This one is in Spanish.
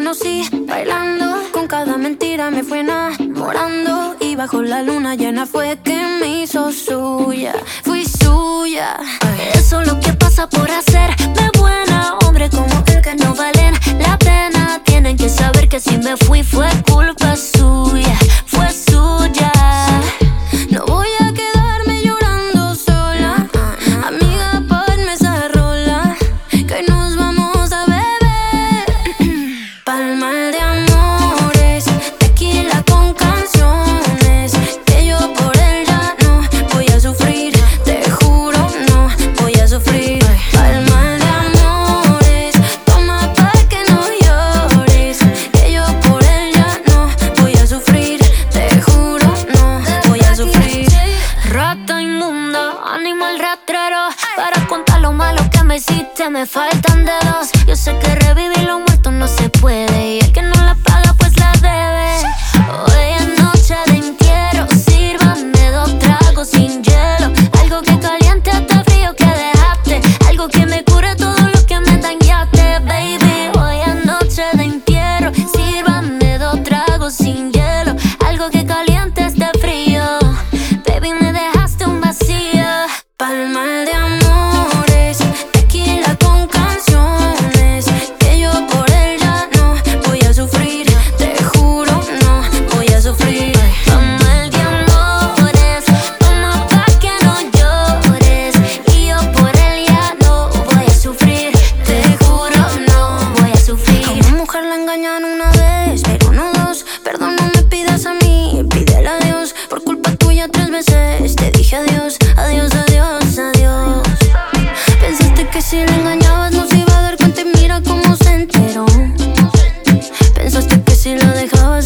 conocí bailando, con cada mentira me fui enamorando, y bajo la luna llena fue que me hizo suya. Fui suya. Eso es lo que pasa por hacerme buena. Hombre como él que no valen la pena. Tienen que saber que si me fui fue culpa suya. Fue suya. No voy a quedarme llorando sola. Amiga, ponme esa rola, que hoy nos vamos a beber. Palmal de amores, tequila con canciones, que yo por él ya no voy a sufrir. Te juro, no voy a sufrir. Palmal de amores, toma pa' que no llores, que yo por él ya no voy a sufrir. Te juro, no voy a sufrir. Rata inmunda, animal rastrero, para contar lo malo que me hiciste me faltan dedos. Yo sé que revivir lo muerto no se puede, y el que no la paga pues la debe. Hoy es noche de entierro, sírvame 2 tragos sin hielo, algo que caliente hasta frío que dejaste, algo que me cure todo lo que me dañaste, baby. Hoy es noche de entierro, sírvame 2 tragos sin hielo, algo que caliente este frío, baby, me dejaste un vacío. Palmal de amores, tequila con canciones, que yo por él ya no voy a sufrir. Te juro, no voy a sufrir. Palmal de amores, toma pa' que no llores, y yo por él ya no voy a sufrir. Te juro, no voy a sufrir. A una mujer la engañan una vez, pero no 2. Perdón, no me pidas a mí, pídele a Dios. Por culpa tuya 3 veces te dije adiós, adiós, adiós, adiós. Pensaste que si le engañabas no se iba a dar cuenta y mira cómo se enteró. Pensaste que si la dejabas